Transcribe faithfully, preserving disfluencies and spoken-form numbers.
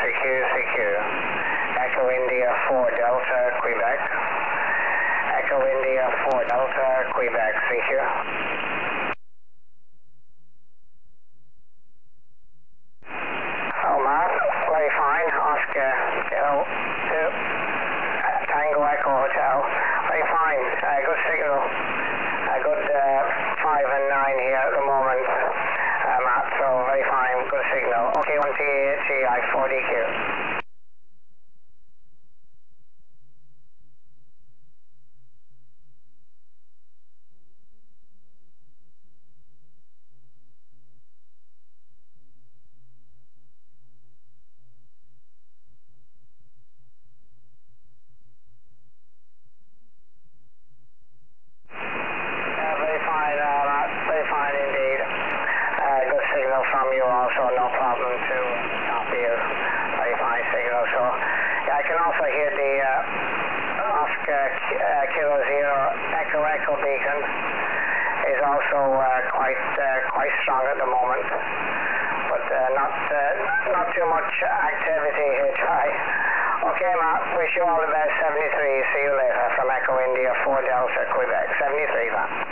secure, secure. Echo India four Delta, Quebec. Echo India four Delta, Quebec, secure. Oh, Mark, very fine. Oscar, Kilo two, Tango Echo Hotel. Very fine. Uh, good signal. Uh, good uh, five and nine here at the moment, uh, Matt. So very fine. Good signal. Okay, one T T I four D Q. From you also, no problem to copy you. Very fine signal. So yeah, I can also hear the uh, Oscar uh, Kilo Zero Echo Echo beacon is also uh, quite uh, quite strong at the moment, but uh, not uh, not too much activity here. Try. Okay, Matt. Wish you all the best. seventy-three. See you later from Echo India four Delta, Quebec. seventy-three, Matt.